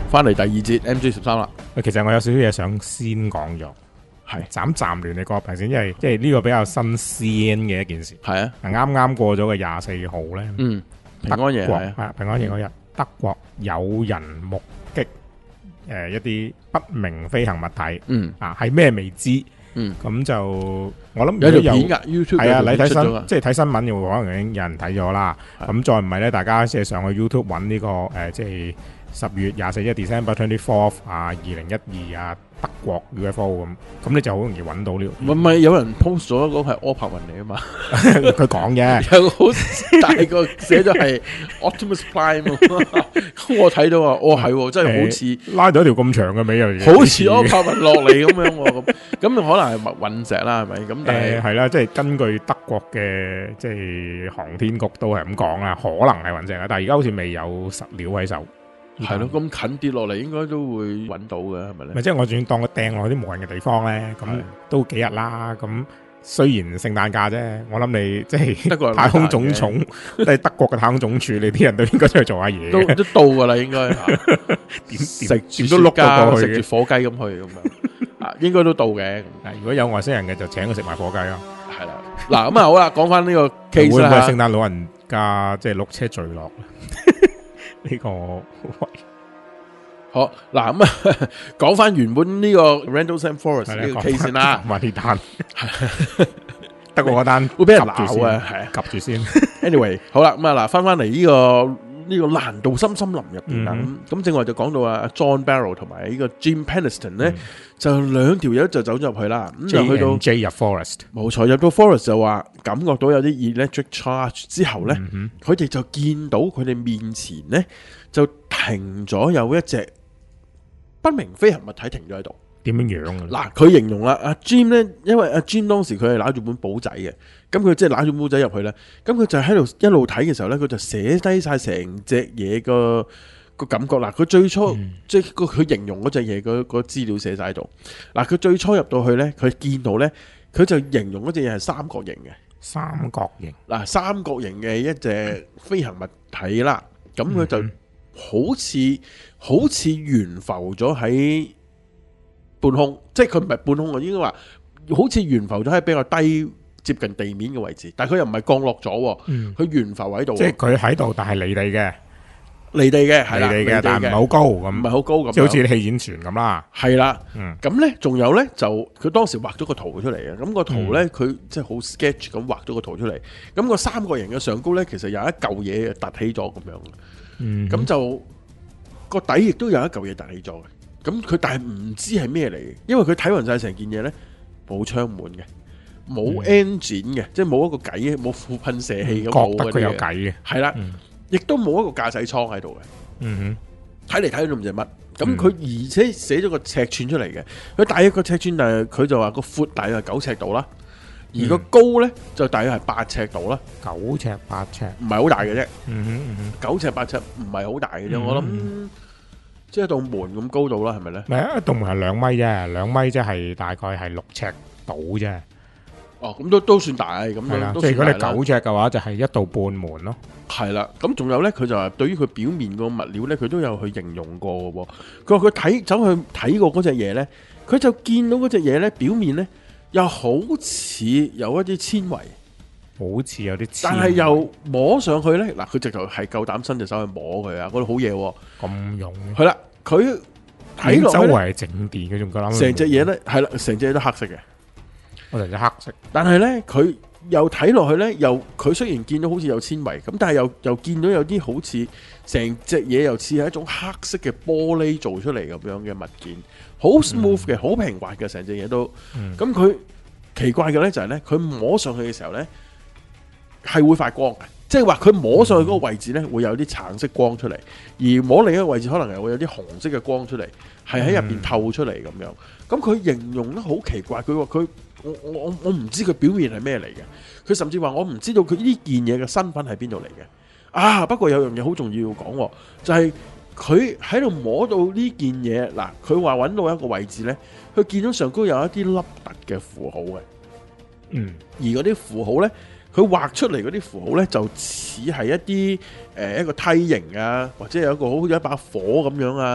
翻嚟第二節 MG13啦。 其實我有少少嘢想先講咗，係暫亂你個評先，因為即係呢個比較新鮮嘅一件事。 係啊， 啱啱過咗嘅24號咧， 平安夜係係平安夜嗰日，德國有人目擊一啲不明飛行物體，係咩未知。咁就我諗有條片㗎 YouTube 係啊，你睇出咗㗎新即係睇新聞嘅可能已經有人睇咗啦。咁再唔係咧，大家即係上去 YouTube 揾呢個即係10月24 December 24 2012德國 UFO 咁你就好容易揾到呢個。 唔係有人 post 咗嗰個係柯柏文嚟啊嘛， 佢講嘅有個好大個寫咗係 Optimus Prime， 我睇到啊，係真係好似拉咗條咁長嘅尾又好似柯柏文落嚟咁樣喎，咁可能係隕石啦，係咪？咁但係係啦，即係根據德國嘅即係航天局都係咁講啦，可能係隕石啦，但係而家好似未有實料喺手。 係咯，咁近跌落嚟應該都會揾到嘅，係咪咧？ 咪即係我仲要當佢掟落啲無人嘅地方咧，咁都幾日啦。咁雖然聖誕假啫，我諗你即係德國太空總統，即係德國嘅太空總署，你啲人都應該出去做下嘢。 都到噶啦，應該點都碌到過去，食住火雞咁去咁樣啊，應該都到嘅。 如果有外星人嘅，就請佢食埋火雞咯。 係啦，嗱咁啊好啦，講翻呢個 case 啦， 會唔會聖誕老人家即係碌車墜落？呢個好嗱咁啊，講翻原本呢個 Rendlesham Forest 呢個 case 先啦， 話呢單得過嗰單會俾人鬧啊，係啊， 及住先。 Anyway， 好啦，咁啊嗱，翻嚟呢個蘭道森森林入邊啦，咁正話就講到啊 John Barrow 同埋呢個 Jim Penniston 咧，就兩條友就走咗入去啦，咁就去到 J 入 Forest， 冇錯，入到 Forest 就話感覺到有啲 electric charge 之後咧，佢哋就見到佢哋面前咧就停咗有一隻不明飛行物體停咗喺度。 點樣樣嗱，佢形容啦，阿 Jim 咧，因為阿 Jim 當時佢係攞住本簿仔嘅，咁佢即係攞住簿仔入去咧，咁佢就喺度一路睇嘅時候咧，佢就寫低晒成隻嘢個感覺啦。佢最初即係佢形容嗰隻嘢個資料寫晒喺度。嗱，佢最初入到去咧，佢見到咧，佢就形容嗰隻嘢係三角形嘅。 三角形嗱，三角形嘅一隻飛行物體啦，咁佢就好似懸浮咗喺半空，即係佢唔係半空，我應該話好似懸浮咗喺比較低接近地面嘅位置，但係佢又唔係降落咗，佢懸浮喺度， 即係佢喺度，但係離地嘅， 係啦，離地嘅， 但係唔係好高咁， 唔係好高咁， 即係好似氣演船咁啦， 係啦，咁咧仲有咧就佢當時畫咗個圖出嚟嘅，咁個圖咧佢即係好 sketch 咁畫咗個圖出嚟，咁個三角形嘅上高咧其實有一嚿嘢凸起咗咁樣，咁就個底亦都有一嚿嘢凸起咗嘅。咁佢但係唔知係咩嚟嘅，因為佢睇勻晒成件嘢咧，冇窗門嘅，冇 engine 嘅，即係冇一個計，冇副噴射器咁冇嘅。覺得佢有計嘅，係啦，亦都冇一個駕駛艙喺度嘅。睇嚟睇去都唔知乜。咁佢而且寫咗個尺寸出嚟嘅，佢大約個尺寸，但係佢就話個闊大約係9尺度啦，而個高咧就大約係8尺度啦。9尺8尺，唔係好大嘅啫。9尺8尺唔係好大嘅啫，我諗。即係一道門咁高度啦，係咪咧？唔係，一道門係2米啫，2米即係大概係6尺到啫。哦，咁都算大咁樣。即係如果你9尺嘅話，就係1道半門咯。係啦，咁仲有咧，佢就話對於佢表面個物料咧，佢都有去形容過嘅喎。佢話佢走去睇過嗰隻嘢咧，佢就見到嗰隻嘢咧，表面咧又好似有一啲纖維，好似有啲，但係又摸上去咧，嗱，佢直頭係夠膽伸隻手去摸佢啊！嗰度好嘢喎，咁勇係啦，佢睇落周圍係靜電嘅，仲夠膽成隻嘢咧，係啦，成隻嘢都黑色嘅，我成隻黑色，但係咧佢又睇落去咧，又佢雖然見到好似有纖維，咁但係又見到有啲好似成隻嘢又似係一種黑色嘅玻璃做出嚟咁樣嘅物件，好 smooth 嘅，好平滑嘅，成隻嘢都，咁佢奇怪嘅咧就係咧，佢摸上去嘅時候咧。係會發光嘅，即係話佢摸上去嗰個位置咧，會有啲橙色光出嚟，而摸另一個位置可能係會有啲紅色嘅光出嚟，係喺入邊透出嚟咁樣。咁佢形容得好奇怪，佢話佢我唔知佢表面係咩嚟嘅，佢甚至話我唔知道佢呢件嘢嘅身份係邊度嚟嘅。啊，不過有樣嘢好重要要講，就係佢喺度摸到呢件嘢，嗱，佢話揾到一個位置咧，佢見到上高有一啲凹凸嘅符號嘅，而嗰啲符號咧。佢畫出嚟嗰啲符號咧，就似係一啲一個梯形啊，或者有一個好似一把火咁樣啊，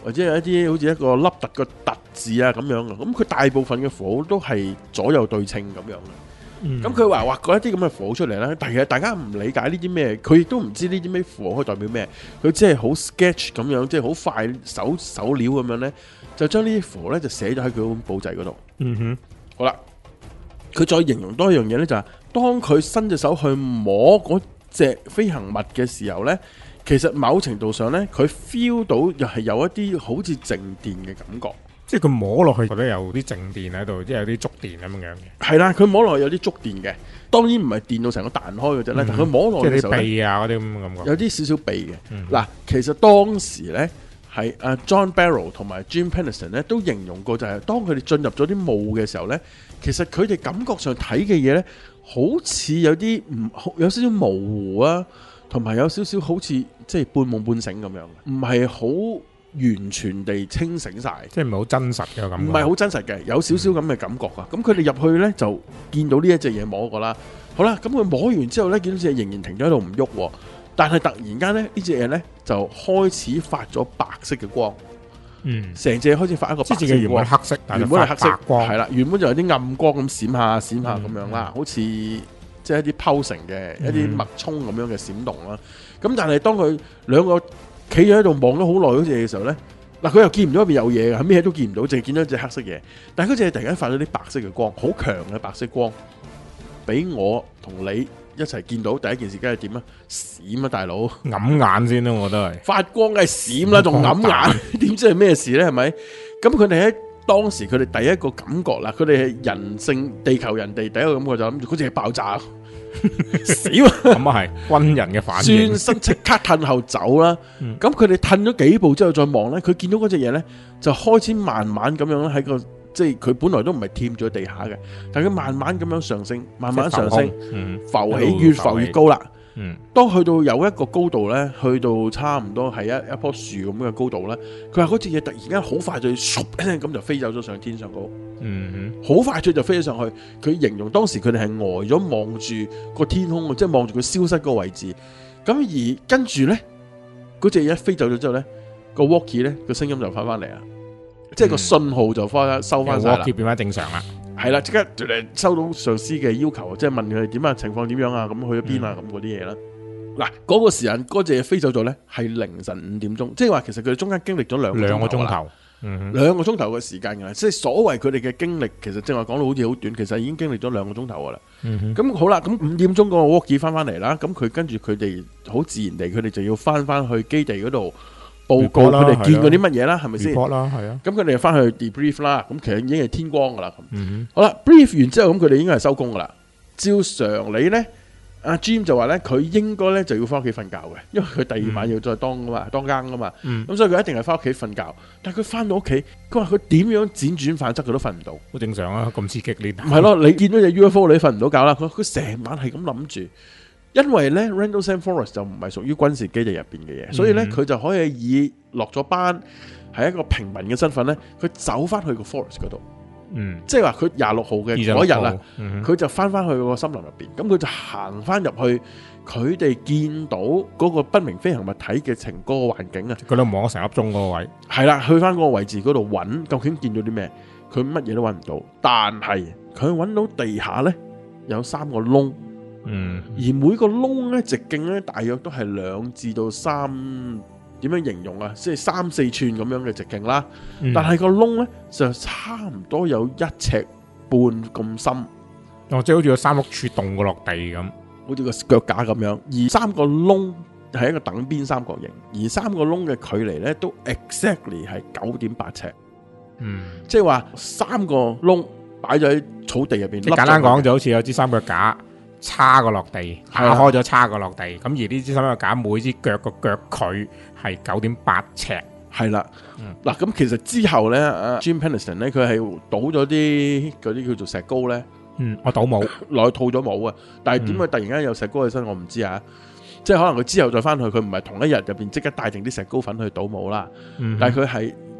或者係一啲好似一個凹凸個凸字啊咁樣嘅，咁佢大部分嘅符號都係左右對稱咁樣嘅。咁佢畫過一啲咁嘅符號出嚟咧，但係大家唔理解呢啲咩，佢亦都唔知呢啲咩符號可以代表咩，佢只係好 sketch 咁樣，即係好快手料咁樣咧，就將呢啲符號咧就寫咗喺佢本簿仔嗰度。好啦，佢再形容多一樣嘢咧，就係當佢伸隻手去摸嗰隻飛行物嘅時候咧，其實某程度上咧，佢 feel 到又係有一啲好似靜電嘅感覺。 即係佢摸落去覺得有啲靜電喺度，即係有啲觸電咁樣嘅。 係啦，佢摸落去有啲觸電嘅，當然唔係電到成個彈開嗰隻咧，但佢摸落去嘅時候咧， 即係啲鼻啊嗰啲咁嘅感覺， 有啲少少鼻嘅。嗱，其實當時咧係阿 John Barrow 同埋 Jim Penniston 咧都形容過，就係當佢哋進入咗啲霧嘅時候咧，其實佢哋感覺上睇嘅嘢咧，好似有啲有少少模糊啊，同埋有少少好似即係半夢半醒咁樣，唔係好完全地清醒晒， 即係唔係好真實嘅感覺， 唔係好真實嘅，有少少咁嘅感覺啊！咁佢哋入去呢，就見到呢一隻嘢摸過啦，好啦，咁佢摸完之後呢，見到隻嘢仍然停咗喺度唔喐，但係突然間呢，呢隻嘢呢，就開始發咗白色嘅光，成隻開始發一個白色嘅光， 原本係黑色， 原本係黑色光， 係啦，原本就有啲暗光咁閃下閃下咁樣啦，好似即係一啲拋成嘅一啲脈衝咁樣嘅閃動啦。咁但係當佢兩個企咗喺度望咗好耐嗰隻嘢嘅時候咧，嗱佢又見唔到入邊有嘢嘅，咩都見唔到，淨係見到一隻黑色嘢。但係嗰隻突然間發咗啲白色嘅光，好強嘅白色光，俾我同你一齊見到。第一件事梗係點啊？閃啊，大佬！ 揞眼先啦，我都係發光梗係閃啦，仲揞眼，點知係咩事咧？係咪？咁佢哋喺當時佢哋第一個感覺啦，佢哋係人性地球人哋第一個感覺就諗住嗰隻係爆炸。死啊！ 咁啊係軍人嘅反應， 轉身即刻褪後走啦。咁佢哋褪咗幾步之後再望咧，佢見到嗰隻嘢咧就開始慢慢咁樣喺個即係佢本來都唔係貼咗地下嘅，但係佢慢慢咁樣上升，慢慢上升，浮起越浮越高啦。當去到有一個高度咧，去到差唔多係一棵樹咁嘅高度咧，佢話嗰隻嘢突然間好快就唰一聲咁就飛走咗上天上高。好快脆就飛咗上去。佢形容當時佢哋係呆咗望住個天空，即係望住佢消失嗰個位置。咁而跟住咧，嗰隻嘢一飛走咗之後咧，個 walkie 咧個聲音就翻嚟啦，即係個信號就收翻晒啦，walkie 變翻正常啦。 係啦，即刻收到上司嘅要求，即係問佢點啊，情況點樣啊，咁去咗邊啊，咁嗰啲嘢啦。嗱，嗰個時間嗰隻嘢飛走咗咧，係凌晨5點鐘，即係話其實佢哋中間經歷咗兩個鐘頭。2個鐘頭嘅時間㗎，即係所謂佢哋嘅經歷，其實正話講到好似好短，其實已經經歷咗2個鐘頭㗎啦。咁好啦，咁5點鐘嗰個 walkie 翻嚟啦，咁佢跟住佢哋好自然地，佢哋就要翻去基地嗰度報告佢哋見過啲乜嘢啦，係咪先？report 啦，係啊。咁佢哋就翻去 debrief 啦，咁其實已經係天光㗎啦。好啦 brief 完之後，咁佢哋應該係收工㗎啦。照常理咧。阿 Jim 就話咧，佢應該咧就要翻屋企瞓覺嘅，因為佢第二晚要再當更噶嘛，咁所以佢一定係翻屋企瞓覺。但係佢翻到屋企，佢話佢點樣輾轉反側佢都瞓唔到。好正常啊，咁刺激呢？ 唔係咯，你見到隻 UFO 你瞓唔到覺啦。佢成晚係咁諗住，因為咧 Rendlesham Forest 就唔係屬於軍事基地入邊嘅嘢，所以咧佢就可以以落咗班係一個平民嘅身份咧，佢走翻去個 forest 嗰度。即係話佢26號嘅嗰日啦，佢就翻去個森林入邊，咁佢就行翻入去，佢哋見到嗰個不明飛行物體嘅嗰個環境啊， 佢都望咗成粒鐘嗰個位，係啦，去翻嗰個位置嗰度揾，究竟見到啲咩？佢乜嘢都揾唔到，但係佢揾到地下呢有3個窿，而每個窿呢直徑呢大約都係2至到3。點樣形容啊？即係3-4寸咁樣嘅直徑啦，但係個窿咧就差唔多有1尺半咁深， 即係好似個3碌柱洞過落地咁， 好似個腳架咁樣。而3個窿係一個等邊三角形，而3個窿嘅距離咧都 exactly 係9.8尺。即係話3個窿擺咗喺草地入邊。 簡單講就好似有支3腳架叉過落地，打開咗叉過落地，咁而呢支3腳架每支腳個腳距係9.8尺， 係啦。嗱，咁其實之後咧，Jim Penniston 咧，佢係倒咗啲嗰啲叫做石膏咧， 我倒帽， 落去套咗帽啊。但係點解突然間有石膏喺身，我唔知啊。即係可能佢之後再翻去，佢唔係同一日入邊即刻帶定啲石膏粉去倒帽啦。但係佢係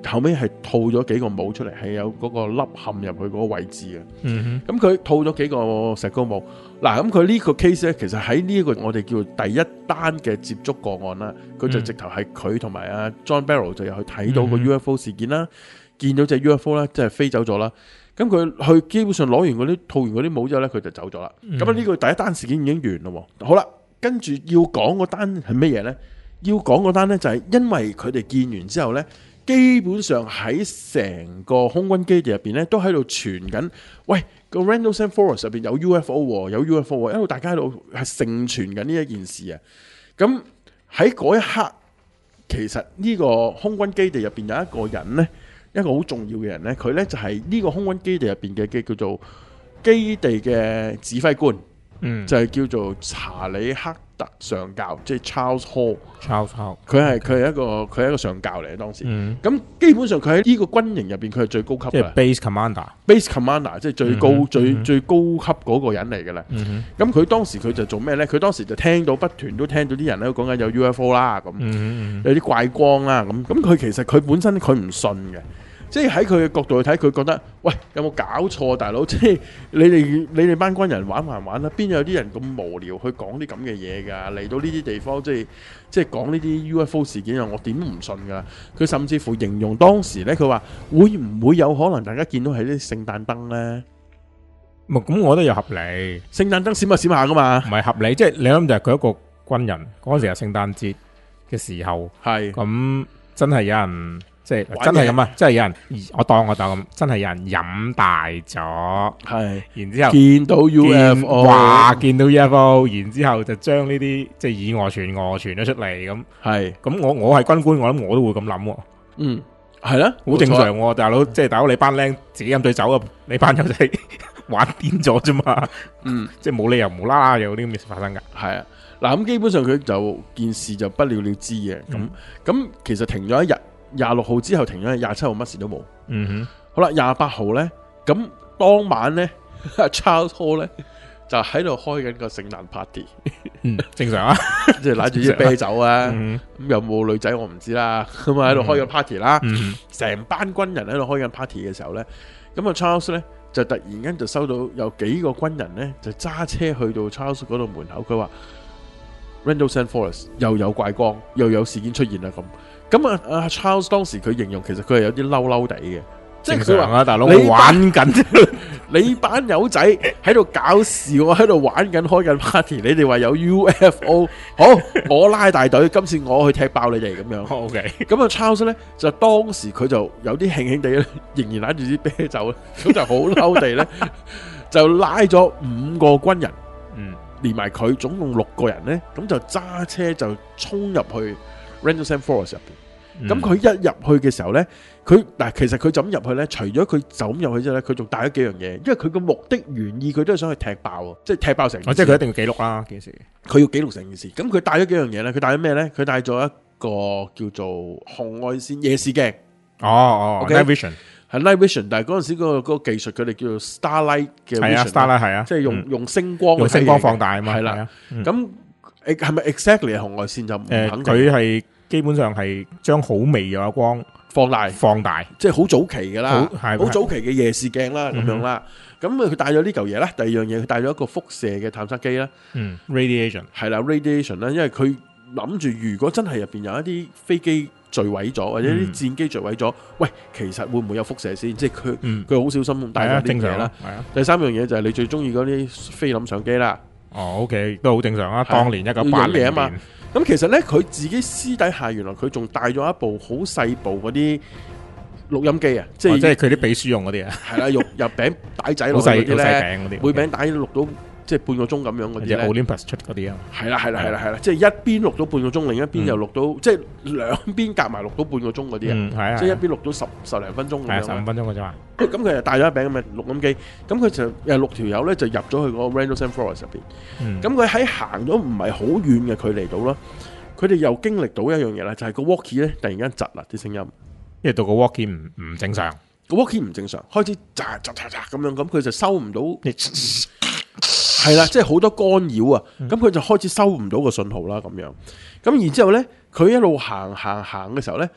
後尾係套咗幾個帽出嚟，係有嗰個凹陷入去嗰個位置嘅。 嗯咁佢套咗幾個石膏帽。嗱，咁佢呢個 case 咧，其實喺呢一個我哋叫第一單嘅接觸個案啦，佢就直頭係佢同埋阿 John Barrow 就入去睇到個 UFO 事件啦，見到隻 UFO 啦，即係飛走咗啦。咁佢去基本上攞完嗰啲套完嗰啲帽之後咧，佢就走咗啦。咁呢個第一單事件已經完咯。好啦，跟住要講嗰單係乜嘢咧？要講嗰單咧就係因為佢哋見完之後咧，基本上喺成個空軍基地入邊咧都喺度傳緊，喂，個 Rendlesham Forest 入邊有 UFO 喎，有 UFO 喎，一路大家喺度係盛傳緊呢一件事啊。咁喺嗰一刻，其實呢個空軍基地入邊有一個人咧，一個好重要嘅人咧，佢咧就係呢個空軍基地入邊嘅叫做基地嘅指揮官，就係叫做查理克特上校，即係 Charles Hall。佢係一個上校嚟嘅當時。咁基本上佢喺呢個軍營入邊，佢係最高級嘅， 即係 base commander， base commander， 即係最高最高級嗰個人嚟嘅啦。咁佢當時佢就做咩咧？佢當時就不斷都聽到啲人喺度講緊有 UFO 啦，咁有啲怪光啦，咁佢其實佢本身佢唔信嘅。即係喺佢嘅角度去睇，佢覺得喂，有冇搞錯大佬？即係你哋班軍人玩還玩啦，邊有啲人咁無聊去講啲咁嘅嘢㗎？嚟到呢啲地方，即係講呢啲 UFO 事件啊，我點都唔信㗎。佢甚至乎形容當時咧，佢話會唔會有可能大家見到係啲聖誕燈咧？ 咁我覺得有合理。 聖誕燈閃下閃下㗎嘛，唔係合理。即係你諗就係佢一個軍人嗰陣時係聖誕節嘅時候，係咁真係有人。即係真係咁啊！真係有人，我當咁，真係有人飲大咗，係，然之後見到 UFO， 話見到 UFO， 然之後就將呢啲即係以訛傳訛傳咗出嚟咁，係，咁我係軍官，我諗我都會咁諗，係啦，好正常喎，大佬，即係大佬你班僆自己飲醉酒啊，你班友仔玩癲咗啫嘛，即係冇理由無啦啦有啲咁嘅事發生噶，係啊，嗱咁基本上佢就件事就不了了之嘅，咁其實停咗一日。26號之後停咗，27號乜事都冇。好啦，28號咧，咁當晚咧，Charles Hall 咧就喺度開緊個聖誕 party。正常啊，即係攞住啲啤酒啊，咁有冇女仔我唔知啦。咁啊喺度開緊 party 啦，成班軍人喺度開緊 party 嘅時候咧，咁啊 Charles 咧就突然間就收到有幾個軍人咧就揸車去到 Charles 嗰度門口，佢話 Rendlesham Forest 又有怪光，又有事件出現啦咁。咁啊 Charles 當時佢形容其實佢係有啲嬲嬲地嘅，即係佢話大佬你玩緊，你班友仔喺度搞事，我喺度玩緊開緊 party， 你哋話有 UFO， 好，我拉大隊，今次我去踢爆你哋咁樣。OK， 咁啊 Charles 咧就當時佢就有啲興興地咧，仍然攬住啲啤酒咧，咁就好嬲地咧，就拉咗5個軍人，連埋佢總共6個人咧，咁就揸車就衝入去Rendlesham Forest 入邊，咁佢一入去嘅時候咧，其實佢就咁入去咧，除咗佢就咁入去之後咧，佢仲帶咗幾樣嘢，因為佢個目的原意佢都係想去踢爆，即係踢爆成件事。即係佢一定要記錄啦件事。佢要記錄成件事，咁佢帶咗幾樣嘢咧？佢帶咗咩咧？佢帶咗一個叫做紅外線夜視鏡。Night Vision 係 Night Vision， 但係嗰陣時嗰個技術佢哋叫做 Starlight 嘅 Vision。Starlight 係啊，即係用星光放大啊嘛。係啦，咁係咪 exactly 係紅外線就唔肯定？佢係基本上係將好微弱嘅光放大，即係好早期㗎啦，好早期嘅夜視鏡啦咁樣啦。咁佢帶咗呢嚿嘢啦，第二樣嘢佢帶咗一個輻射嘅探測機啦。Radiation 係啦 ，radiation 啦，因為佢諗住如果真係入邊有一啲飛機墜毀咗，或者啲戰機墜毀咗，喂，其實會唔會有輻射先？即係佢好小心咁帶咗啲嘢啦。第三樣嘢就係你最中意嗰啲菲林相機啦。OK， 都好正常啊。當年1980年啊嘛。咁其實咧，佢自己私底下原來佢仲帶咗一部好細部嗰啲錄音機啊，即係佢啲秘書用嗰啲啊。係啦，入餅帶仔落去嗰啲咧，每餅帶錄到即係半個鐘咁樣嗰啲咧。Olympus 出嗰啲啊。係啦，即係一邊錄到半個鐘，另一邊又錄到，即係兩邊夾埋錄到半個鐘嗰啲啊。即係一邊錄到十零分鐘咁樣。係15分鐘嘅啫嘛。咁佢就帶咗一餅咁嘅錄音機，咁佢就6條友咧就入咗去嗰個 Rendlesham Forest 入邊。咁佢喺行咗唔係好遠嘅距離度啦，佢哋又經歷到一樣嘢啦，就係個 walkie 咧突然間窒啦啲聲音，因為到個 walkie 唔正常，個 walkie 唔正常，開始喳咁樣，咁佢就收唔到，係啦，即係好多干擾啊，咁佢就開始收唔到個信號啦咁樣。咁然之後咧，佢一路行嘅時候咧，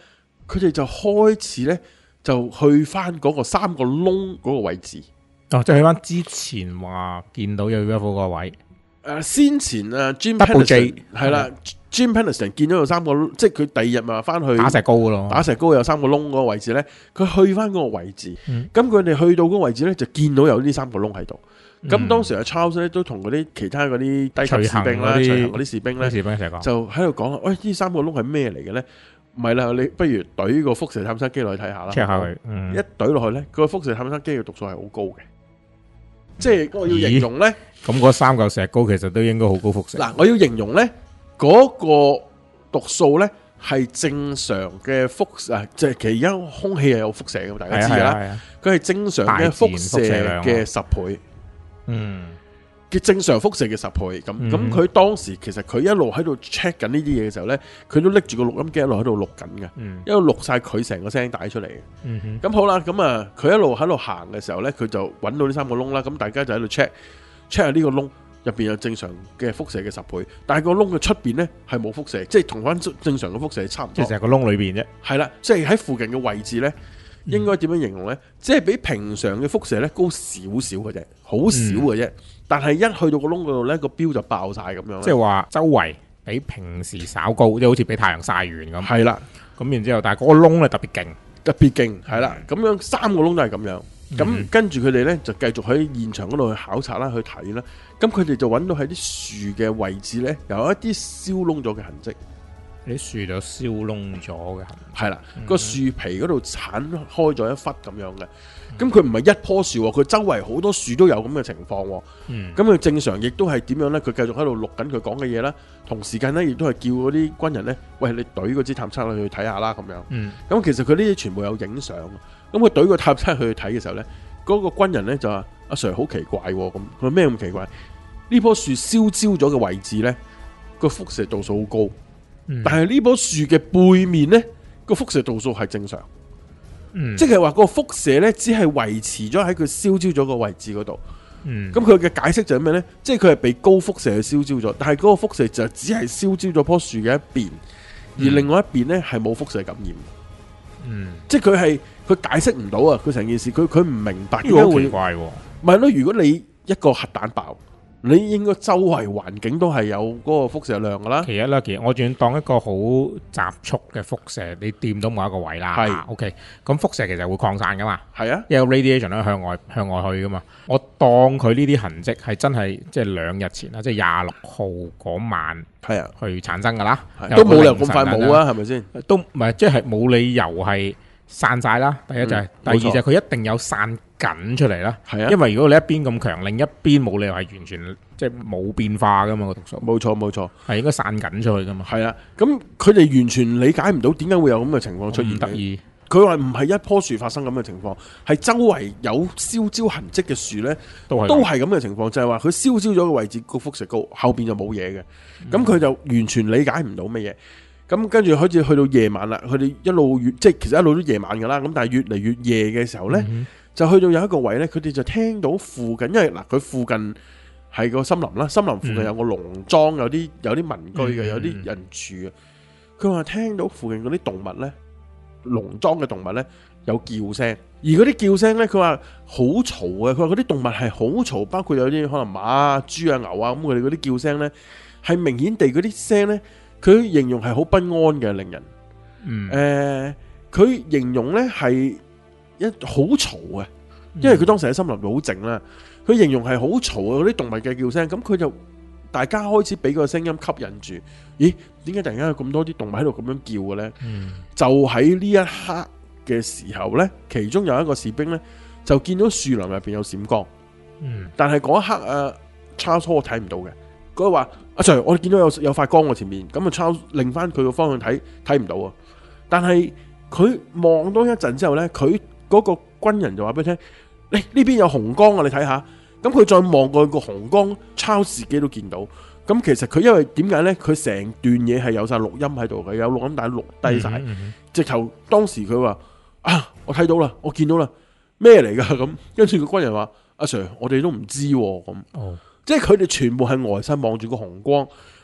佢哋就開始咧就去翻嗰個3個窿嗰個位置。 哦，即係去翻之前話見到有 UFO 個位。 先前Jim Double Penniston J 係啦，Jim Penniston 見到有3個，即係佢第二日咪話翻去打石膏嘅咯， 打石膏有3個窿嗰個位置咧，佢去翻嗰個位置，咁佢哋去到嗰個位置咧就見到有呢3個窿喺度。咁當時阿 Charles 咧都同嗰啲其他嗰啲低級士兵啦、隨行嗰啲士兵咧，就喺度講啦，喂，呢3個窿係咩嚟嘅咧？唔係啦，你不如懟個輻射探測機落去睇下啦。 check 下佢， 一懟落去咧，個輻射探測機嘅讀數係好高嘅。即係我要形容咧， 咁嗰3嚿石膏其實都應該好高輻射。 嗱，我要形容咧，嗰個讀數咧係正常嘅輻射，即係其實而家空氣係有輻射嘅，大家知㗎啦。佢係正常嘅輻射嘅10倍，嘅正常輻射嘅10倍。咁佢當時其實佢一路喺度 check 緊呢啲嘢嘅時候咧，佢都拎住個錄音機一路喺度錄緊嘅，一路錄晒佢成個聲帶出嚟嘅。咁好啦，咁啊佢一路喺度行嘅時候咧，佢就揾到呢3個窿啦。咁大家就喺度 check 下呢個窿入邊有正常嘅輻射嘅10倍，但係個窿嘅出邊咧係冇輻射，即係同翻正常嘅輻射差唔多。 其實係個窿裏邊啫。係啦，即係喺附近嘅位置咧，應該點樣形容咧？即係比平常嘅輻射咧高少少嘅啫，好少嘅啫。但係一去到個窿嗰度咧，個標就爆晒咁樣。 即係話周圍比平時稍高，即係好似俾太陽曬完咁。係啦，咁然之後，但係嗰個窿咧特別勁， 特別勁係啦。咁樣3個窿都係咁樣。咁跟住佢哋咧就繼續喺現場嗰度去考察啦，去睇啦。咁佢哋就揾到喺啲樹嘅位置咧，有一啲燒窿咗嘅痕跡。 啲樹就燒窿咗嘅痕跡。 係啦，個樹皮嗰度剷開咗一忽咁樣嘅。咁佢唔係一棵樹喎，佢周圍好多樹都有咁嘅情況喎。咁佢正常亦都係點樣咧？佢繼續喺度錄緊佢講嘅嘢啦。同時間咧，亦都係叫嗰啲軍人咧，喂，你懟嗰支探測去睇下啦咁樣。咁其實佢呢啲全部有影相。咁佢懟個探測去睇嘅時候咧，嗰個軍人咧就話：阿 Sir 好奇怪喎，咁佢話咩咁奇怪？呢棵樹燒焦咗嘅位置咧，個輻射度數好高，但係呢棵樹嘅背面咧，個輻射度數係正常。即係話個輻射咧，只係維持咗喺佢燒焦咗個位置嗰度。咁佢嘅解釋就係咩咧？即係佢係被高輻射去燒焦咗，但係嗰個輻射就只係燒焦咗棵樹嘅一邊，而另外一邊咧係冇輻射感染。即係佢解釋唔到啊！佢成件事佢唔明白點解會奇怪喎。 咪係咯？如果你一個核彈爆，你應該周圍環境都係有嗰個輻射量噶啦。 其一啦，我仲當一個好集束嘅輻射，你掂到某一個位啦。係 OK， 咁輻射其實會擴散噶嘛。係啊，有 radiation 咧向外去噶嘛。我當佢呢啲痕跡係真係即係2日前啦，即係26號嗰晚係啊去產生噶啦， 都冇理由咁快冇啊，係咪先？ 都唔係，即係冇理由係散晒啦。第一就係，第二就係佢一定有散緊出嚟啦。係啊，因為如果你一邊咁強，另一邊冇理由係完全即係冇變化噶嘛個毒素。冇錯，係應該散緊出去噶嘛。係啊，咁佢哋完全理解唔到點解會有咁嘅情況出現。得意，佢話唔係一棵樹發生咁嘅情況，係周圍有燒焦痕跡嘅樹咧，都係咁嘅情況，就係話佢燒焦咗嘅位置個輻射高，後邊就冇嘢嘅。咁佢就完全理解唔到乜嘢。咁跟住開始去到夜晚啦，佢哋一路即係其實一路都夜晚噶啦。咁但係越嚟越夜嘅時候咧，就去到有一個位咧，佢哋就聽到附近，因為嗱佢附近係個森林啦，森林附近有個農莊，有啲民居嘅，有啲人住嘅。佢話聽到附近嗰啲動物咧，農莊嘅動物咧有叫聲，而嗰啲叫聲咧，佢話好嘈嘅。佢話嗰啲動物係好嘈，包括有啲可能馬啊、豬啊、牛啊，咁佢哋嗰啲叫聲咧係明顯地嗰啲聲咧。佢形容係好不安嘅，令人，佢形容咧係好嘈嘅，因為佢當時喺森林度好靜啦。佢形容係好嘈嘅嗰啲動物嘅叫聲，咁佢就大家開始俾個聲音吸引住。咦？點解突然間有咁多啲動物喺度咁樣叫嘅咧？就喺呢一刻嘅時候咧，其中有一個士兵咧就見到樹林入邊有閃光，但係嗰一刻Charles Hall 睇唔到嘅。佢話：阿 Sir， 我見到有塊光喺前面，咁啊抄擰翻佢個方向睇唔到啊！但係佢望多一陣之後咧，佢嗰個軍人就話俾佢聽：你呢邊有紅光啊！你睇下。咁佢再望過去個紅光，抄自己都見到。咁其實佢因為點解咧？佢成段嘢係有晒錄音喺度嘅，有錄音帶錄低晒。直頭當時佢話：我睇到啦，我見到啦，咩嚟㗎？咁跟住個軍人話：阿 Sir， 我哋都唔知咁。即係佢哋全部係呆晒望住個紅光，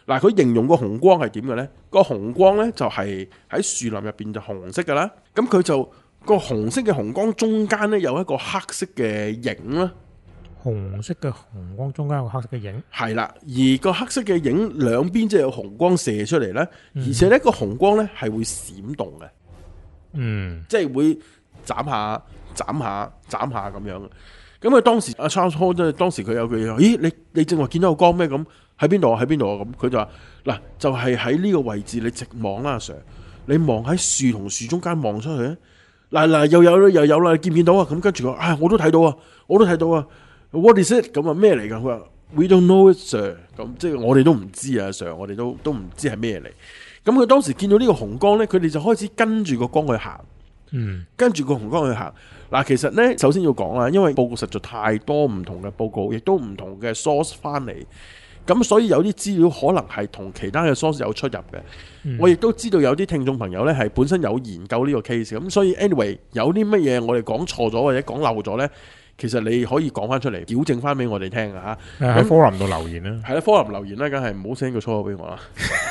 嗱，佢形容個紅光係點嘅呢？個紅光呢，就係喺樹林入邊就紅色噶啦。咁佢就個紅色嘅紅光中間呢，有一個黑色嘅影啦。 紅色嘅紅光中間有個黑色嘅影， 係啦。而個黑色嘅影兩邊即係有紅光射出嚟呢，而且呢個紅光呢係會閃動嘅。即係會斬下斬下斬下咁樣。咁啊，當時阿 Charles Hall 即係當時佢有句嘢，咦，你正話見到個光咩？咁喺邊度啊？喺邊度啊？咁佢就話嗱，就係喺呢個位置，你直望啦，阿 Sir，你望喺樹同樹中間望出去啊！嗱，又有啦，你見唔見到啊？咁跟住佢話，我都睇到啊，我都睇到啊。What is it？咁啊咩嚟噶？佢話 We don't know it, Sir。咁即係我哋都唔知啊，Sir，我哋都唔知係咩嚟。咁佢當時見到呢個紅光咧，佢哋就開始跟住個光去行。跟住個紅光去行。嗱，其實咧，首先要講啦，因為報告實在太多唔同嘅報告，亦都唔同嘅 source 翻嚟，咁所以有啲資料可能係同其他嘅 source 有出入嘅。我亦都知道有啲聽眾朋友咧係本身有研究呢個 case，咁所以 anyway 有啲乜嘢我哋講錯咗或者講漏咗咧，其實你可以講翻出嚟，矯正翻俾我哋聽啊嚇。 喺 forum 度留言啦， 係啦，forum 留言啦，梗係唔好 send 個粗口俾我啦。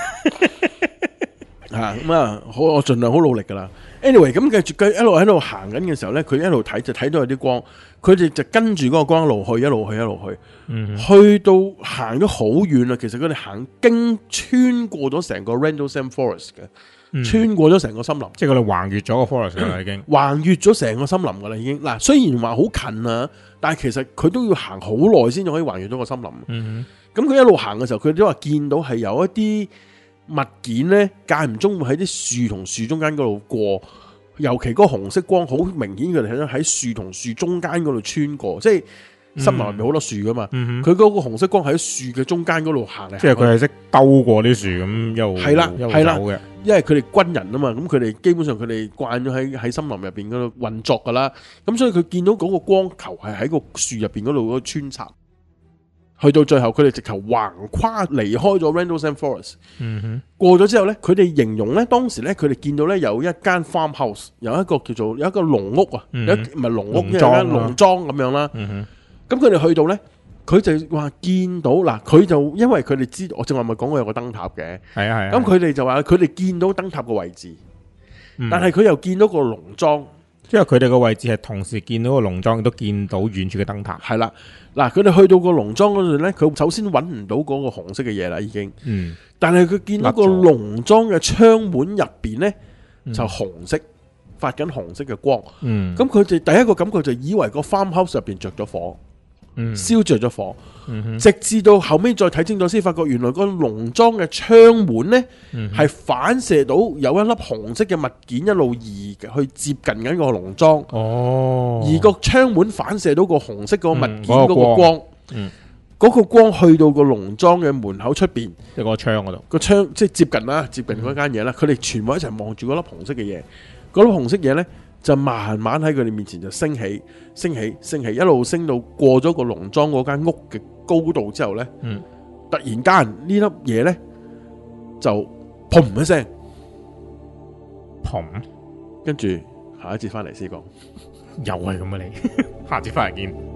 咁啊，好，我盡量好努力噶啦。anyway， 咁繼續一路喺度行緊嘅時候咧，佢一路睇就睇到有啲光，佢哋就跟住嗰個光一路去，一路去，一路去，去到行咗好遠啦。其實佢哋穿過咗成個 Rendlesham Forest 嘅，穿過咗成個森林， 即係佢哋橫越咗個 forest 啦，已經橫越咗成個森林噶啦，已經。嗱，雖然話好近啊，但係其實佢都要行好耐先至可以橫越到個森林。咁佢一路行嘅時候，佢哋都話見到係有一啲物件咧，間唔中會喺啲樹同樹中間嗰度過，尤其嗰個紅色光好明顯，佢哋睇到喺樹同樹中間嗰度穿過，即係森林入面好多樹噶嘛，佢嗰個紅色光喺樹嘅中間嗰度行嚟，即係佢係識兜過啲樹咁又係啦係啦嘅， 因為佢哋軍人啊嘛，咁佢哋基本上佢哋慣咗喺森林入邊嗰度運作噶啦，咁所以佢見到嗰個光球係喺個樹入邊嗰度穿插。去到最後，佢哋直頭橫跨離開咗 Rendlesham Forest。過咗之後咧，佢哋形容咧，當時咧，佢哋見到咧有一間 farmhouse，有一個叫做有一個農屋啊，唔係農屋，有間農莊咁樣啦。咁佢哋去到咧，佢就話見到嗱，佢就因為佢哋知道，我正話咪講過有個燈塔嘅，係啊係啊。咁佢哋就話佢哋見到燈塔嘅位置，但係佢又見到個農莊。 因為佢哋個位置係同時見到個農莊，亦都見到遠處嘅燈塔。 係啦，嗱，佢哋去到個農莊嗰度咧，佢首先揾唔到嗰個紅色嘅嘢啦，已經。但係佢見到個農莊嘅窗門入邊咧，就紅色，發緊紅色嘅光。咁佢哋第一個感覺就以為個 farmhouse 入邊着咗火，燒着咗火。直至到後尾再睇清楚先，發覺原來個農莊嘅窗門呢係反射到有一粒紅色嘅物件一路移去接近緊個農莊。而個窗門反射到個紅色嗰個物件嗰個光，嗰個光去到個農莊嘅門口出邊， 即係個窗嗰度， 個窗即係接近啦，接近嗰間嘢啦。佢哋全部一齊望住嗰粒紅色嘅嘢，嗰粒紅色嘢呢，就慢慢喺佢哋面前就升起，一路升到過咗個農莊嗰間屋嘅高度之後呢，突然間呢粒嘢呢，就砰一聲， 砰， 跟住下一節翻嚟先講， 又係咁啊你，下節翻嚟見。